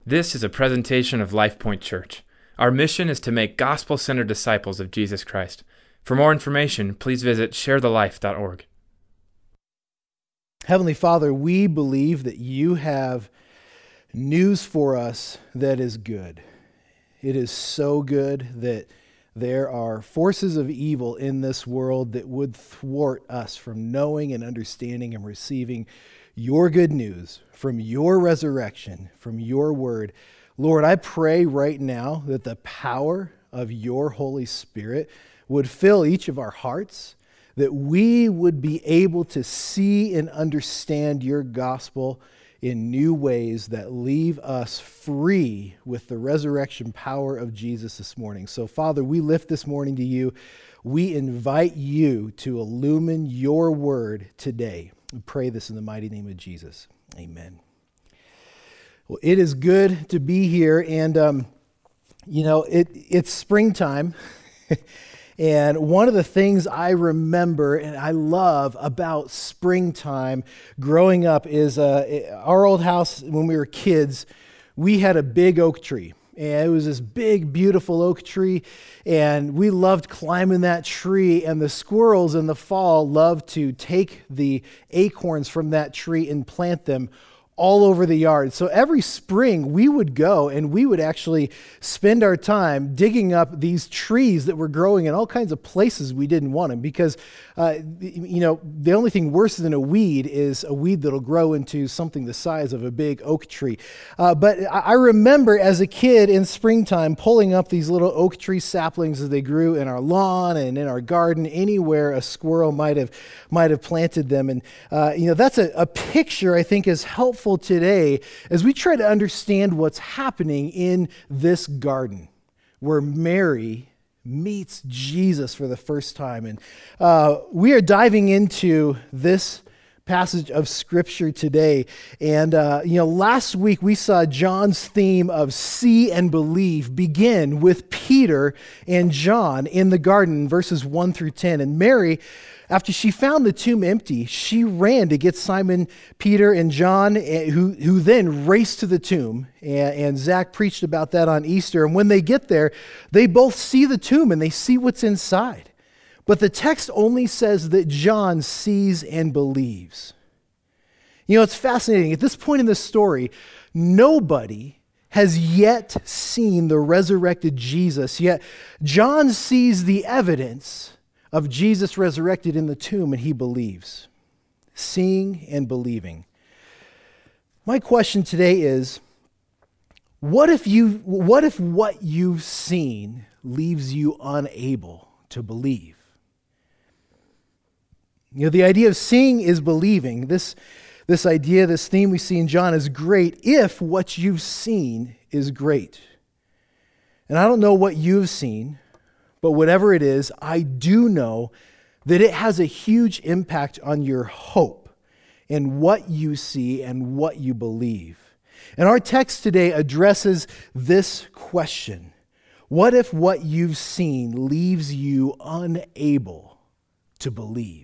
This is a presentation of LifePoint Church. Our mission is to make gospel-centered disciples of Jesus Christ. For more information, please visit sharethelife.org. Heavenly Father, we believe that you have news for us that is good. It is so good that there are forces of evil in this world that would thwart us from knowing and understanding and receiving your good news from your resurrection, from your word. Lord, I pray right now that the power of your Holy Spirit would fill each of our hearts, that we would be able to see and understand your gospel in new ways that leave us free with the resurrection power of Jesus this morning. So, Father, we lift this morning to you. We invite you to illumine your word today. We pray this in the mighty name of Jesus. Amen. Well, it is good to be here, and it's springtime. And one of the things I remember and I love about springtime growing up is our old house when we were kids, we had a big oak tree. And it was this big, beautiful oak tree, and we loved climbing that tree, and the squirrels in the fall loved to take the acorns from that tree and plant them all over the yard. So every spring we would go and we would actually spend our time digging up these trees that were growing in all kinds of places we didn't want them, because the only thing worse than a weed is a weed that'll grow into something the size of a big oak tree. But I remember as a kid in springtime pulling up these little oak tree saplings as they grew in our lawn and in our garden, anywhere a squirrel might have planted them. And that's a picture I think is helpful today as we try to understand what's happening in this garden where Mary meets Jesus for the first time. And we are diving into this passage of Scripture today. And, last week we saw John's theme of see and believe begin with Peter and John in the garden, verses 1 through 10. And Mary, after she found the tomb empty, she ran to get Simon, Peter, and John, who then raced to the tomb. And Zach preached about that on Easter. And when they get there, they both see the tomb and they see what's inside. But the text only says that John sees and believes. It's fascinating. At this point in the story, nobody has yet seen the resurrected Jesus, yet John sees the evidence of Jesus resurrected in the tomb, and he believes. Seeing and believing. My question today is, what if what you've seen leaves you unable to believe? The idea of seeing is believing. This idea, this theme we see in John is great if what you've seen is great. And I don't know what you've seen, but whatever it is, I do know that it has a huge impact on your hope and what you see and what you believe. And our text today addresses this question. What if what you've seen leaves you unable to believe?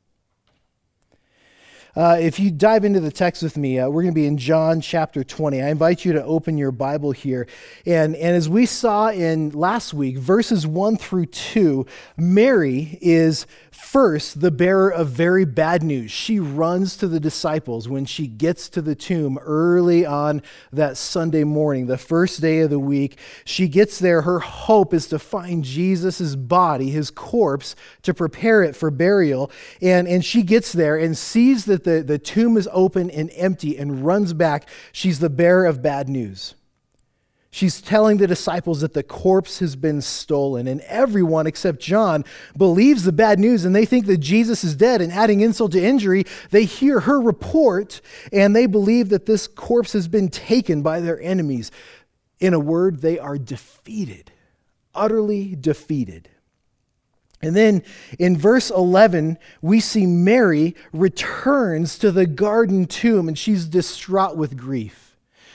If you dive into the text with me, we're going to be in John chapter 20. I invite you to open your Bible here. And as we saw in last week, verses 1 through 2, Mary is first the bearer of very bad news. She runs to the disciples when she gets to the tomb early on that Sunday morning, the first day of the week. She gets there. Her hope is to find Jesus' body, his corpse, to prepare it for burial. And she gets there and sees that the tomb is open and empty and runs back. She's the bearer of bad news. She's telling the disciples that the corpse has been stolen, and everyone except John believes the bad news, and they think that Jesus is dead. And adding insult to injury, they hear her report, and they believe that this corpse has been taken by their enemies. In a word, they are defeated, utterly defeated. And then in verse 11, we see Mary returns to the garden tomb, and she's distraught with grief.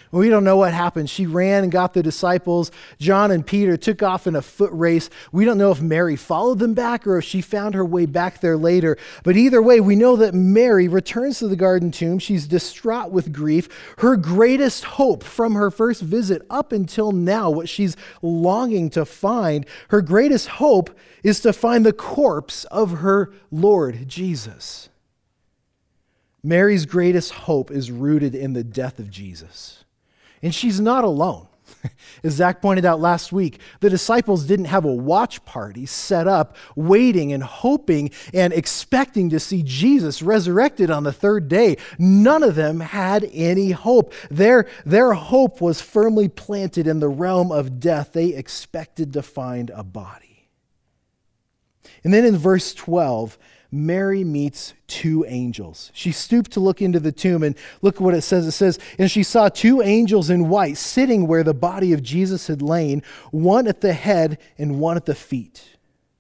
We don't know what happened. She ran and got the disciples. John and Peter took off in a foot race. We don't know if Mary followed them back or if she found her way back there later. But either way, we know that Mary returns to the garden tomb. She's distraught with grief. Her greatest hope from her first visit up until now, what she's longing to find, her greatest hope is to find the corpse of her Lord Jesus. Mary's greatest hope is rooted in the death of Jesus. And she's not alone. As Zach pointed out last week, the disciples didn't have a watch party set up, waiting and hoping and expecting to see Jesus resurrected on the third day. None of them had any hope. Their hope was firmly planted in the realm of death. They expected to find a body. And then in verse 12, Mary meets two angels. She stooped to look into the tomb, and look what it says. It says, and she saw two angels in white sitting where the body of Jesus had lain, one at the head and one at the feet.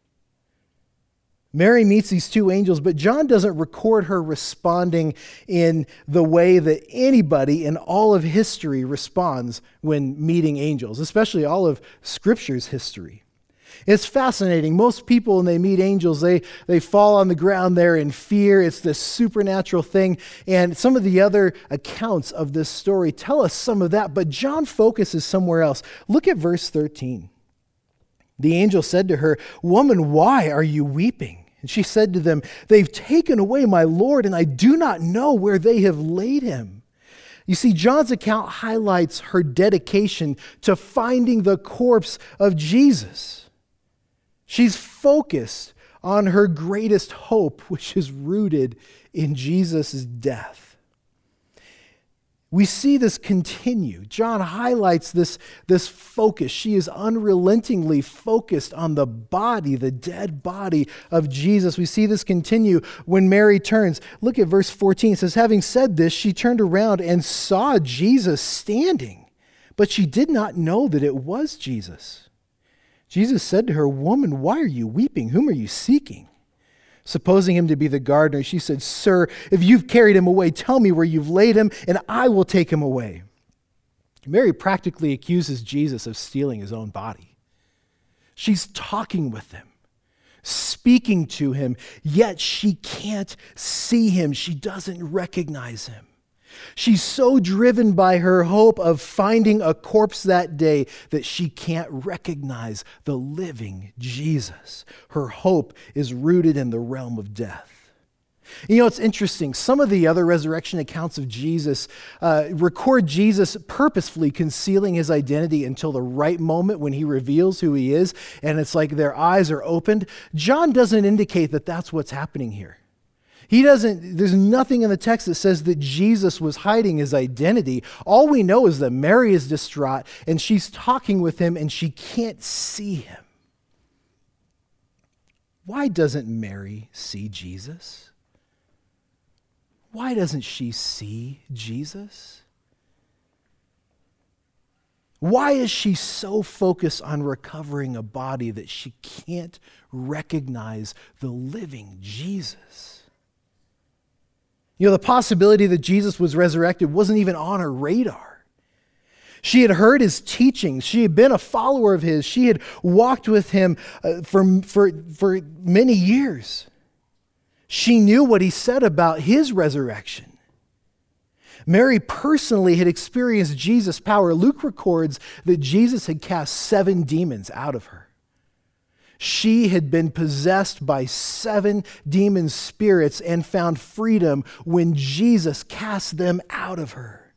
Mary meets these two angels, but John doesn't record her responding in the way that anybody in all of history responds when meeting angels, especially all of Scripture's history. It's fascinating. Most people, when they meet angels, they fall on the ground there in fear. It's this supernatural thing. And some of the other accounts of this story tell us some of that, but John focuses somewhere else. Look at verse 13. The angel said to her, "Woman, why are you weeping?" And she said to them, "They've taken away my Lord, and I do not know where they have laid him." You see, John's account highlights her dedication to finding the corpse of Jesus. She's focused on her greatest hope, which is rooted in Jesus' death. We see this continue. John highlights this focus. She is unrelentingly focused on the body, the dead body of Jesus. We see this continue when Mary turns. Look at verse 14. It says, having said this, she turned around and saw Jesus standing, but she did not know that it was Jesus. Jesus said to her, "Woman, why are you weeping? Whom are you seeking?" Supposing him to be the gardener, she said, "Sir, if you've carried him away, tell me where you've laid him, and I will take him away." Mary practically accuses Jesus of stealing his own body. She's talking with him, speaking to him, yet she can't see him. She doesn't recognize him. She's so driven by her hope of finding a corpse that day that she can't recognize the living Jesus. Her hope is rooted in the realm of death. You know, it's interesting. Some of the other resurrection accounts of Jesus record Jesus purposefully concealing his identity until the right moment when he reveals who he is, and it's like their eyes are opened. John doesn't indicate that that's what's happening here. There's nothing in the text that says that Jesus was hiding his identity. All we know is that Mary is distraught and she's talking with him and she can't see him. Why doesn't Mary see Jesus? Why doesn't she see Jesus? Why is she so focused on recovering a body that she can't recognize the living Jesus? You know, the possibility that Jesus was resurrected wasn't even on her radar. She had heard his teachings. She had been a follower of his. She had walked with him for many years. She knew what he said about his resurrection. Mary personally had experienced Jesus' power. Luke records that Jesus had cast 7 demons out of her. She had been possessed by 7 demon spirits and found freedom when Jesus cast them out of her.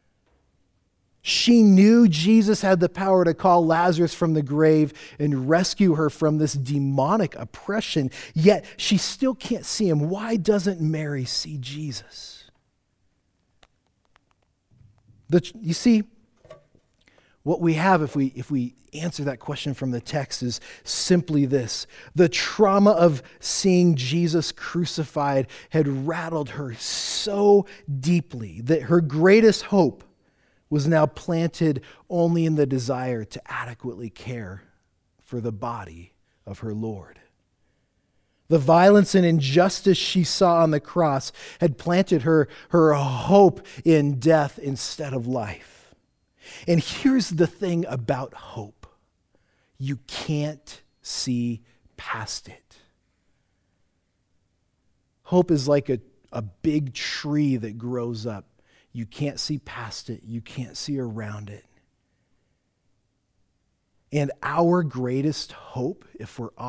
She knew Jesus had the power to call Lazarus from the grave and rescue her from this demonic oppression, yet she still can't see him. Why doesn't Mary see Jesus? You see, what we have if we answer that question from the text is simply this. The trauma of seeing Jesus crucified had rattled her so deeply that her greatest hope was now planted only in the desire to adequately care for the body of her Lord. The violence and injustice she saw on the cross had planted her hope in death instead of life. And here's the thing about hope. You can't see past it. Hope is like a big tree that grows up. You can't see past it. You can't see around it. And our greatest hope, if we're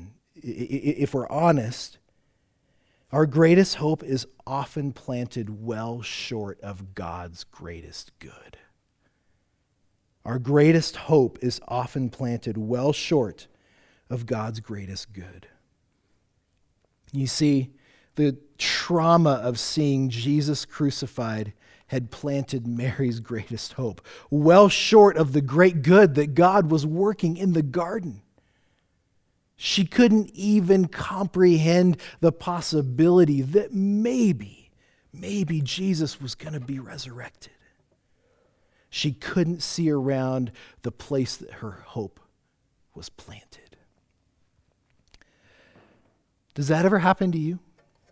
honest, our greatest hope is often planted well short of God's greatest good. Our greatest hope is often planted well short of God's greatest good. You see, the trauma of seeing Jesus crucified had planted Mary's greatest hope, well short of the great good that God was working in the garden. She couldn't even comprehend the possibility that maybe Jesus was going to be resurrected. She couldn't see around the place that her hope was planted. Does that ever happen to you?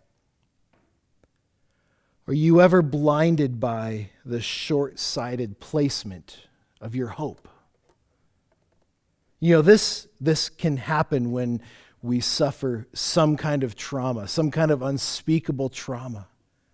Are you ever blinded by the short-sighted placement of your hope? You know, this can happen when we suffer some kind of trauma, some kind of unspeakable trauma.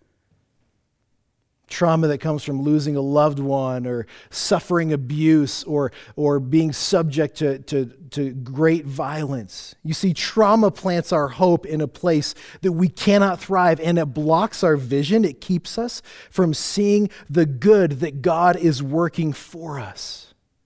Trauma that comes from losing a loved one or suffering abuse or being subject to great violence. You see, trauma plants our hope in a place that we cannot thrive, and it blocks our vision. It keeps us from seeing the good that God is working for us.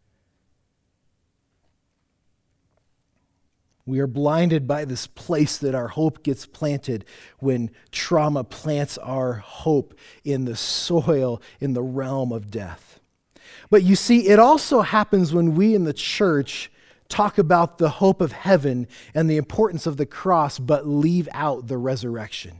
We are blinded by this place that our hope gets planted when trauma plants our hope in the soil, in the realm of death. But you see, it also happens when we in the church talk about the hope of heaven and the importance of the cross, but leave out the resurrection.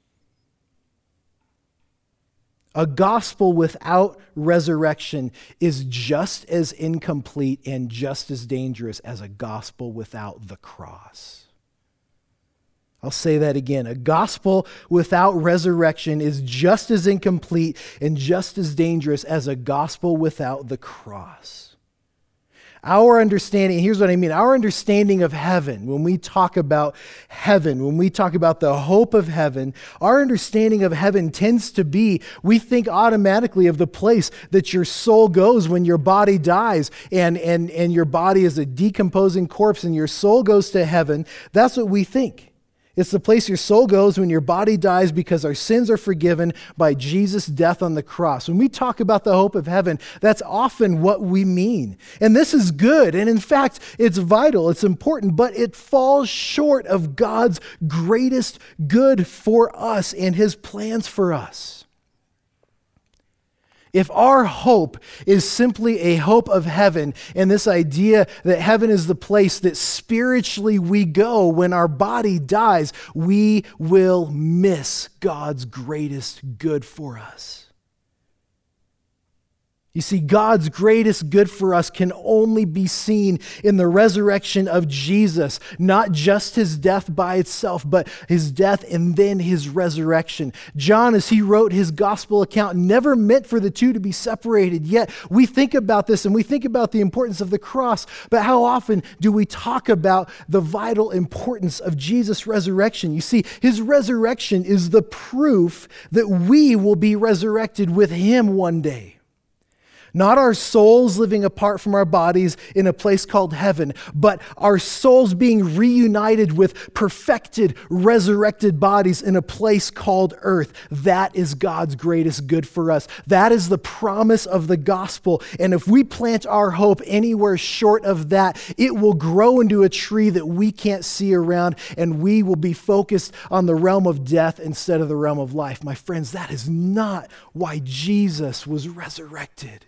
A gospel without resurrection is just as incomplete and just as dangerous as a gospel without the cross. I'll say that again. A gospel without resurrection is just as incomplete and just as dangerous as a gospel without the cross. Our understanding, here's what I mean, our understanding of heaven, when we talk about heaven, when we talk about the hope of heaven, our understanding of heaven tends to be, we think automatically of the place that your soul goes when your body dies and your body is a decomposing corpse and your soul goes to heaven. That's what we think. It's the place your soul goes when your body dies because our sins are forgiven by Jesus' death on the cross. When we talk about the hope of heaven, that's often what we mean. And this is good. And in fact, it's vital, it's important, but it falls short of God's greatest good for us and his plans for us. If our hope is simply a hope of heaven and this idea that heaven is the place that spiritually we go when our body dies, we will miss God's greatest good for us. You see, God's greatest good for us can only be seen in the resurrection of Jesus, not just his death by itself, but his death and then his resurrection. John, as he wrote his gospel account, never meant for the two to be separated. Yet we think about this and we think about the importance of the cross, but how often do we talk about the vital importance of Jesus' resurrection? You see, his resurrection is the proof that we will be resurrected with him one day. Not our souls living apart from our bodies in a place called heaven, but our souls being reunited with perfected, resurrected bodies in a place called earth. That is God's greatest good for us. That is the promise of the gospel. And if we plant our hope anywhere short of that, it will grow into a tree that we can't see around, and we will be focused on the realm of death instead of the realm of life. My friends, that is not why Jesus was resurrected.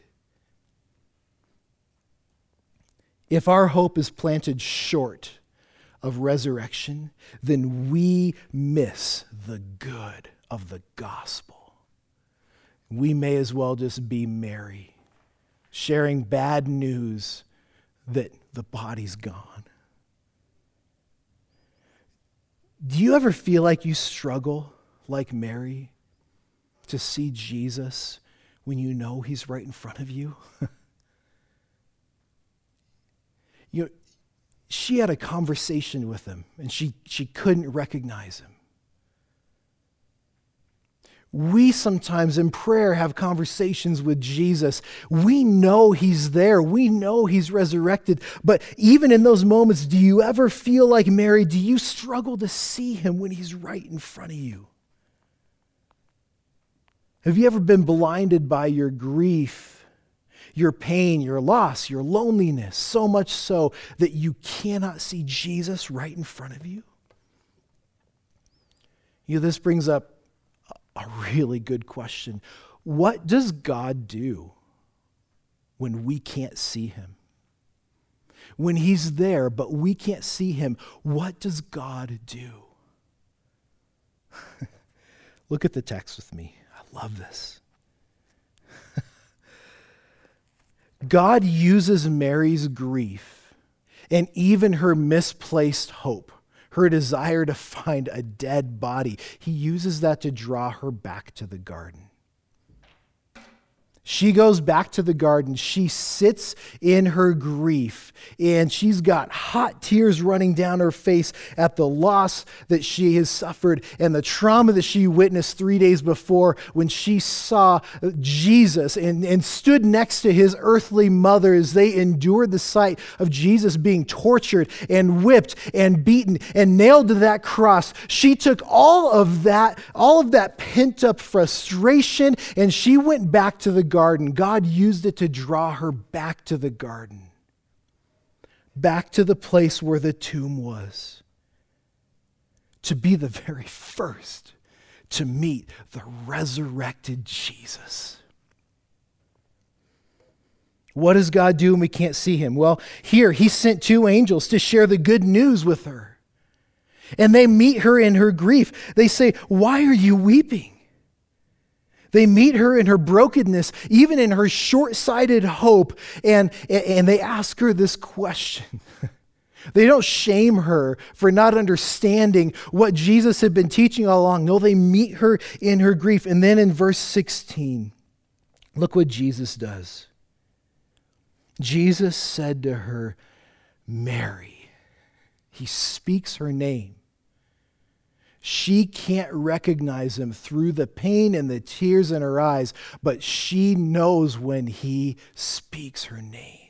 If our hope is planted short of resurrection, then we miss the good of the gospel. We may as well just be Mary, sharing bad news that the body's gone. Do you ever feel like you struggle like Mary to see Jesus when you know he's right in front of you? She had a conversation with him, and she couldn't recognize him. We sometimes in prayer have conversations with Jesus. We know he's there. We know he's resurrected. But even in those moments, do you ever feel like Mary? Do you struggle to see him when he's right in front of you? Have you ever been blinded by your grief, your pain, your loss, your loneliness, so much so that you cannot see Jesus right in front of you? This brings up a really good question. What does God do when we can't see him? When he's there, but we can't see him, what does God do? Look at the text with me. I love this. God uses Mary's grief and even her misplaced hope, her desire to find a dead body. He uses that to draw her back to the garden. She goes back to the garden. She sits in her grief, and she's got hot tears running down her face at the loss that she has suffered and the trauma that she witnessed 3 days before when she saw Jesus and stood next to his earthly mother as they endured the sight of Jesus being tortured and whipped and beaten and nailed to that cross. She took all of that pent-up frustration, and she went back to the garden. God used it to draw her back to the garden, back to the place where the tomb was, to be the very first to meet the resurrected Jesus. What does God do when we can't see him? Well, here he sent 2 angels to share the good news with her. And they meet her in her grief. They say, "Why are you weeping?" They meet her in her brokenness, even in her short-sighted hope, and they ask her this question. They don't shame her for not understanding what Jesus had been teaching all along. No, they meet her in her grief. And then in verse 16, look what Jesus does. Jesus said to her, "Mary." He speaks her name. She can't recognize him through the pain and the tears in her eyes, but she knows when he speaks her name.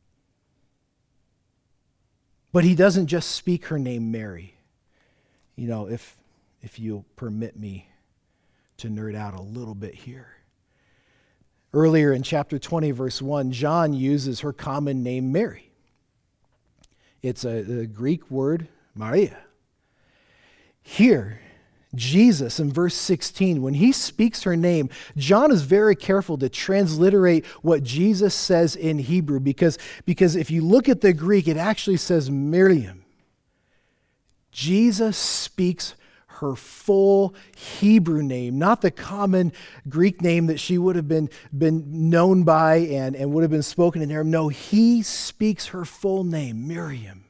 But he doesn't just speak her name, Mary. If you'll permit me to nerd out a little bit here. Earlier in chapter 20, verse 1, John uses her common name, Mary. It's a Greek word, Maria. Here, Jesus in verse 16, when he speaks her name, John is very careful to transliterate what Jesus says in Hebrew because if you look at the Greek, it actually says Miriam. Jesus speaks her full Hebrew name, not the common Greek name that she would have been known by and would have been spoken in there. No, he speaks her full name, Miriam.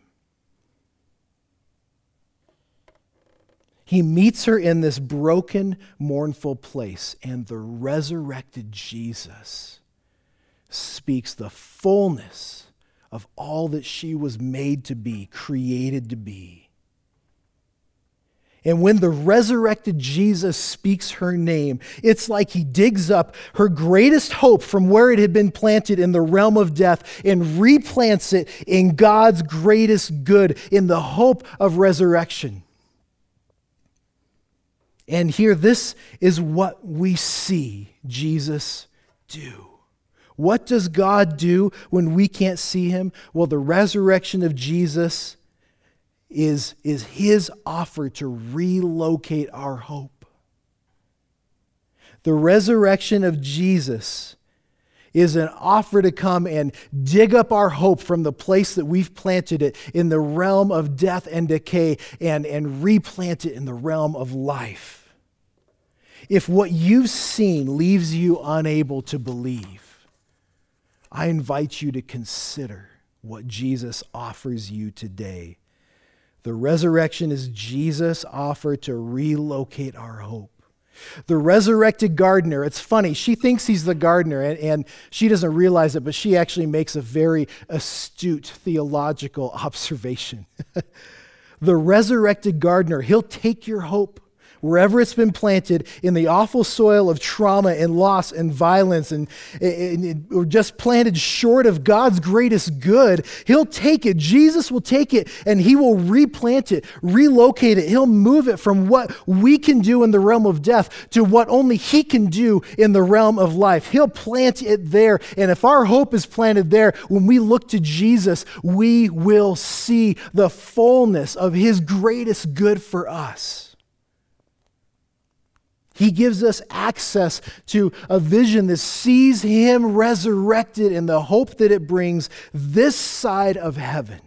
He meets her in this broken, mournful place, and the resurrected Jesus speaks the fullness of all that she was made to be, created to be. And when the resurrected Jesus speaks her name, it's like he digs up her greatest hope from where it had been planted in the realm of death and replants it in God's greatest good, in the hope of resurrection. And here, this is what we see Jesus do. What does God do when we can't see him? Well, the resurrection of Jesus is his offer to relocate our hope. The resurrection of Jesus is an offer to come and dig up our hope from the place that we've planted it in the realm of death and decay and replant it in the realm of life. If what you've seen leaves you unable to believe, I invite you to consider what Jesus offers you today. The resurrection is Jesus' offer to relocate our hope. The resurrected gardener, it's funny, she thinks he's the gardener, and she doesn't realize it, but she actually makes a very astute theological observation. The resurrected gardener, he'll take your hope wherever it's been planted in the awful soil of trauma and loss and violence or just planted short of God's greatest good. He'll take it. Jesus will take it and he will replant it, relocate it. He'll move it from what we can do in the realm of death to what only he can do in the realm of life. He'll plant it there. And if our hope is planted there, when we look to Jesus, we will see the fullness of his greatest good for us. He gives us access to a vision that sees him resurrected and the hope that it brings this side of heaven.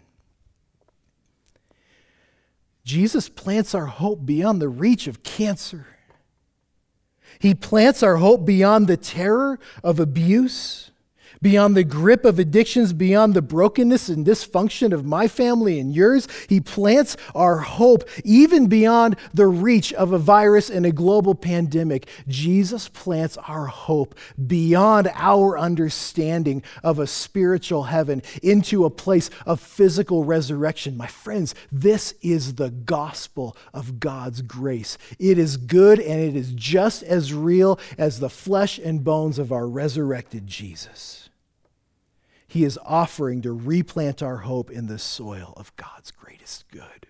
Jesus plants our hope beyond the reach of cancer. He plants our hope beyond the terror of abuse, beyond the grip of addictions, beyond the brokenness and dysfunction of my family and yours. He plants our hope even beyond the reach of a virus and a global pandemic. Jesus plants our hope beyond our understanding of a spiritual heaven into a place of physical resurrection. My friends, this is the gospel of God's grace. It is good and it is just as real as the flesh and bones of our resurrected Jesus. He is offering to replant our hope in the soil of God's greatest good.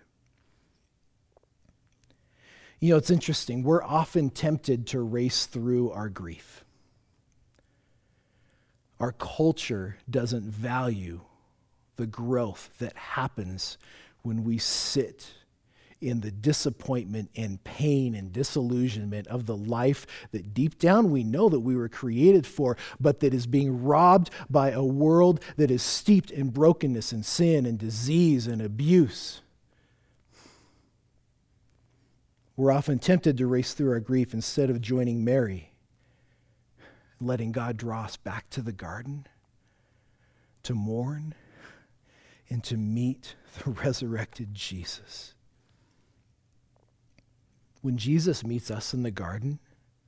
You know, it's interesting. We're often tempted to race through our grief. Our culture doesn't value the growth that happens when we sit in the disappointment and pain and disillusionment of the life that deep down we know that we were created for, but that is being robbed by a world that is steeped in brokenness and sin and disease and abuse. We're often tempted to race through our grief instead of joining Mary, letting God draw us back to the garden, to mourn, and to meet the resurrected Jesus. When Jesus meets us in the garden,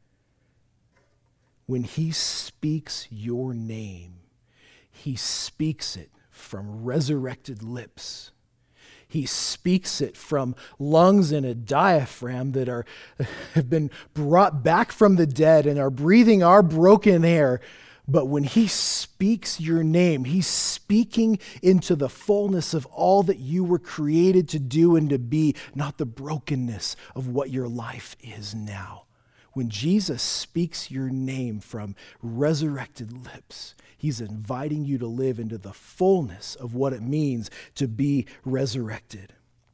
when he speaks your name, he speaks it from resurrected lips. He speaks it from lungs and a diaphragm that have been brought back from the dead and are breathing our broken air. But when he speaks your name, he's speaking into the fullness of all that you were created to do and to be, not the brokenness of what your life is now. When Jesus speaks your name from resurrected lips, he's inviting you to live into the fullness of what it means to be resurrected.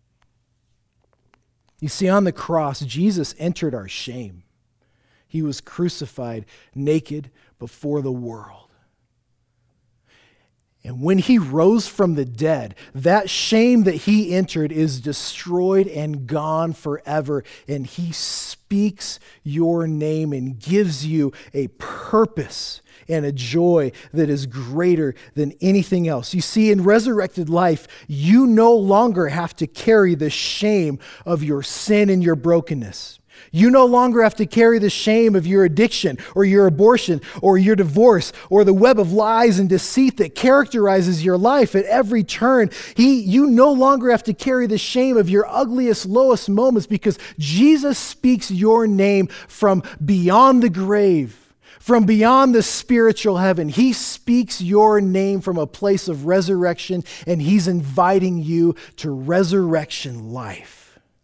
You see, on the cross, Jesus entered our shame. He was crucified naked before the world. And when he rose from the dead, that shame that he entered is destroyed and gone forever. And he speaks your name and gives you a purpose and a joy that is greater than anything else. You see, in resurrected life, you no longer have to carry the shame of your sin and your brokenness. You no longer have to carry the shame of your addiction or your abortion or your divorce or the web of lies and deceit that characterizes your life at every turn. You no longer have to carry the shame of your ugliest, lowest moments because Jesus speaks your name from beyond the grave, from beyond the spiritual heaven. He speaks your name from a place of resurrection, and he's inviting you to resurrection life.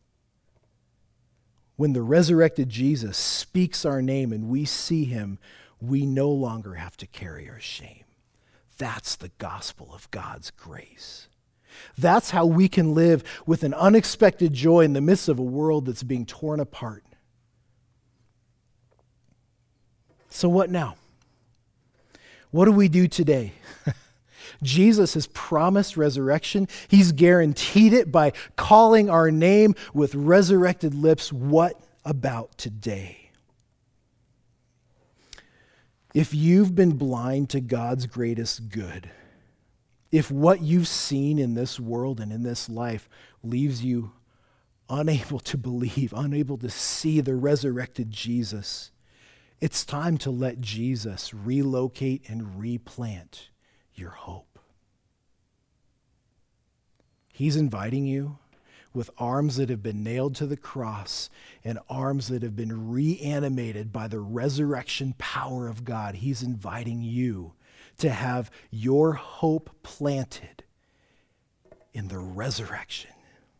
When the resurrected Jesus speaks our name and we see him, we no longer have to carry our shame. That's the gospel of God's grace. That's how we can live with an unexpected joy in the midst of a world that's being torn apart. So what now? What do we do today? Jesus has promised resurrection. He's guaranteed it by calling our name with resurrected lips. What about today? If you've been blind to God's greatest good, if what you've seen in this world and in this life leaves you unable to believe, unable to see the resurrected Jesus, it's time to let Jesus relocate and replant your hope. He's inviting you with arms that have been nailed to the cross and arms that have been reanimated by the resurrection power of God. He's inviting you to have your hope planted in the resurrection.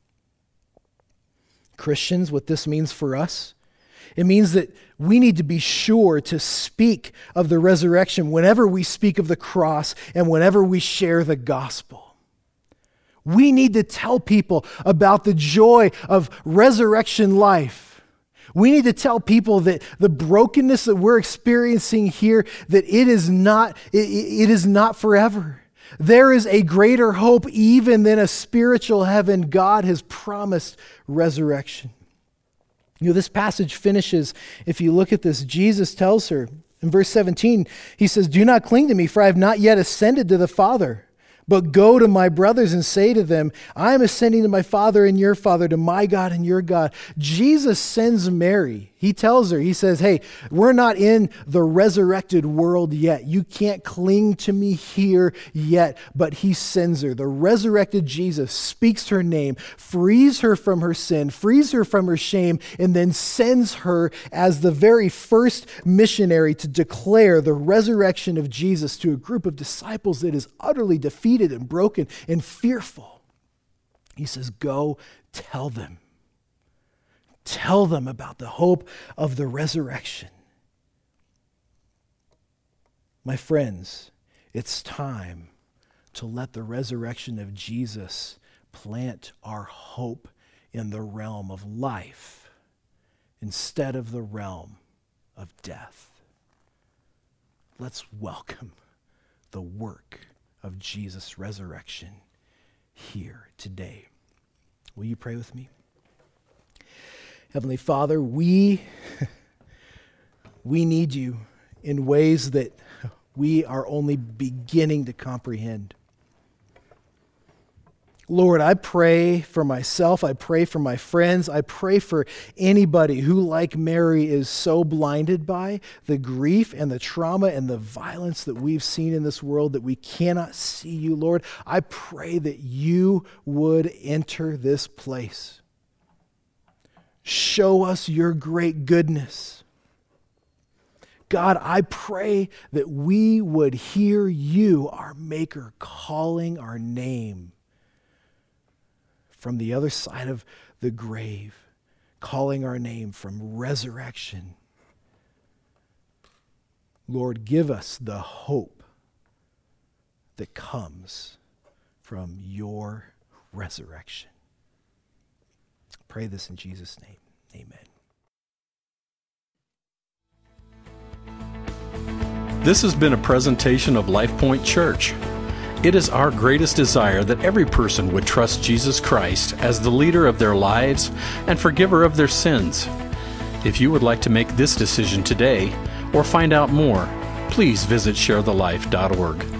Christians, what this means for us, it means that we need to be sure to speak of the resurrection whenever we speak of the cross and whenever we share the gospel. We need to tell people about the joy of resurrection life. We need to tell people that the brokenness that we're experiencing here, that it is not forever. There is a greater hope even than a spiritual heaven. God has promised resurrection. This passage finishes, if you look at this, Jesus tells her in verse 17, he says, "Do not cling to me, for I have not yet ascended to the Father. But go to my brothers and say to them, I am ascending to my Father and your Father, to my God and your God." Jesus sends Mary. He tells her, he says, hey, we're not in the resurrected world yet. You can't cling to me here yet. But he sends her. The resurrected Jesus speaks her name, frees her from her sin, frees her from her shame, and then sends her as the very first missionary to declare the resurrection of Jesus to a group of disciples that is utterly defeated and broken and fearful. He says, go tell them. Tell them about the hope of the resurrection. My friends, it's time to let the resurrection of Jesus plant our hope in the realm of life instead of the realm of death. Let's welcome the work of Jesus' resurrection here today. Will you pray with me? Heavenly Father, we need you in ways that we are only beginning to comprehend. Lord, I pray for myself, I pray for my friends, I pray for anybody who, like Mary, is so blinded by the grief and the trauma and the violence that we've seen in this world that we cannot see you, Lord. I pray that you would enter this place. Show us your great goodness. God, I pray that we would hear you, our Maker, calling our name from the other side of the grave, calling our name from resurrection. Lord, give us the hope that comes from your resurrection. Pray this in Jesus' name. Amen. This has been a presentation of LifePoint Church. It is our greatest desire that every person would trust Jesus Christ as the leader of their lives and forgiver of their sins. If you would like to make this decision today or find out more, please visit sharethelife.org.